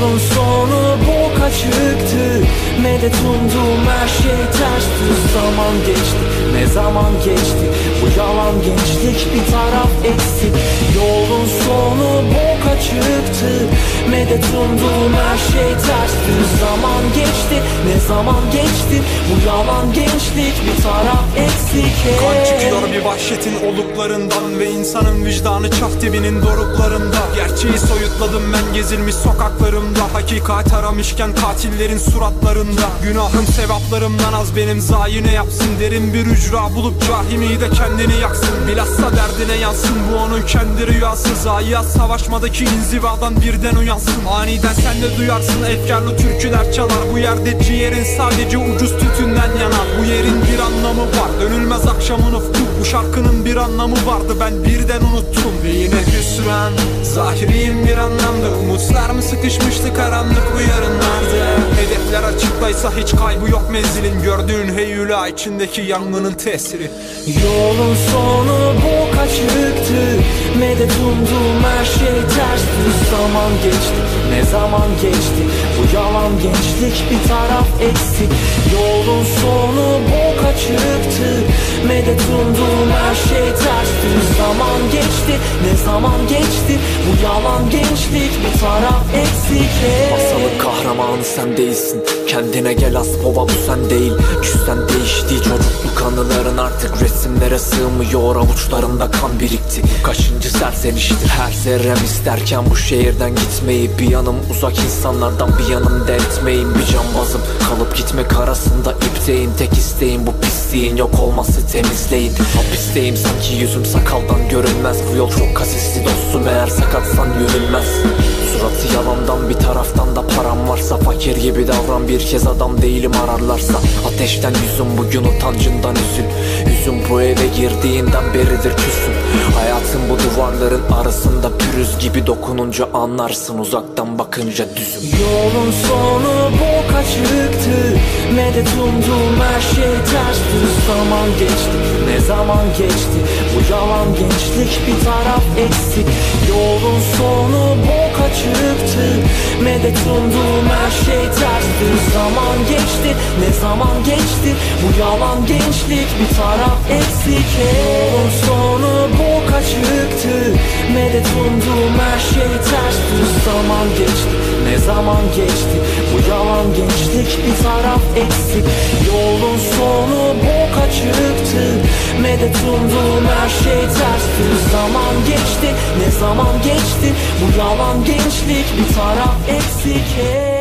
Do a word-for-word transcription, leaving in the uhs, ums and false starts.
Yolun sonu boka çıktı, medet umduğum her şey tersti. Zaman geçti, ne zaman geçti, bu yalan gençlik bir taraf eksik. Yolun sonu boka çıktı, medet umduğum her şey tersti. Zaman geçti, ne zaman geçti, bu yalan gençlik bir taraf eksik. Hey. Kan çıkıyor bir vahşetin oluklarından ve insanın vicdanı çaf dibinin doruklarında. Gerçeği soyutladım ben gezilmiş sokaklarımda, hakikat aramışken katillerin suratlarında. Günahım sevaplarımdan az benim zayi ne yapsın, derin bir ücra bulup cahimi de kendini yaksın. Bilhassa derdine yansın, bu onun kendi rüyası. Zayiat savaşmadaki inzivadan birden uyansın. Aniden sen de duyarsın, efkarlı türküler çalar. Bu yerde ciğerin sadece ucuz tütünden yanar. Bu yerin bir anlamı var, dönülmez akşamın ufku. Bu şarkının bir anlamı vardı, ben birden unuttum. Ve yine hüsran, zahiriyim bir anlamda. Umutlar mı sıkışmıştı karanlık bu yarınlarda. Hedefler açıktaysa hiç kaybı yok menzilin. Gördüğün heyula içindeki yangının tesiri. Yolun sonu boka çıktı, medet umduğum her şey tersti. Zaman geçti, ne zaman geçti, bu yalan gençlik bir taraf eksik. Yolun sonu boka çıktı, medet umduğum her şey tersti. Zaman geçti, ne zaman geçti, bu yalan gençlik bir taraf eksik. Hey. Masalın kahramanı sen değilsin, kendine gel Aspova, bu sen değil. Küsten değişti çocukluk anıların, artık resimlere sığmıyor, avuçlarında kan birikti. Kaçıncı serzeniştir her zerrem isterken bu şehirden gitmeyi. Bir yanım uzak insanlardan, bir yanım da etmeyim. Bir cambazım kalıp gitmek arasında ipteyim. Tek isteğim bu pisliğin yok olması, temizleyin. Hapisteyim sanki yüzüm sakaldan görünmez. Bu yol çok kasisli dostum, eğer sakatsan yürünmez. Suratı yalandan bir taraftan da param varsa, fakir gibi davran bir kez adam değilim ararlarsa. Ateşten yüzüm bugün utancından üzül. Yüzüm bu eve girdiğinden beridir küsüm. Hayatım bu duvarların arasında pürüz gibi, dokununca anlarsın, uzaktan bakınca düzüm. Yolun sonu boka çıktı, medet umduğum her şey tersti. Zaman geçti, ne zaman geçti, bu yalan gençlik bir taraf eksik. Yolun sonu boka çıktı, medet umduğum her şey tersti. Zaman geçti, ne zaman geçti, bu yalan gençlik bir taraf eksik. Yolun sonu boka çıktı, medet umduğum her şey tersti. Zaman geçti, ne zaman geçti, bu yalan gençlik bir taraf eksik. Yolun sonu boka çıktı, medet umduğum her şey tersti. Zaman geçti, ne zaman geçti, bu yalan gençlik bir taraf eksik. Hey.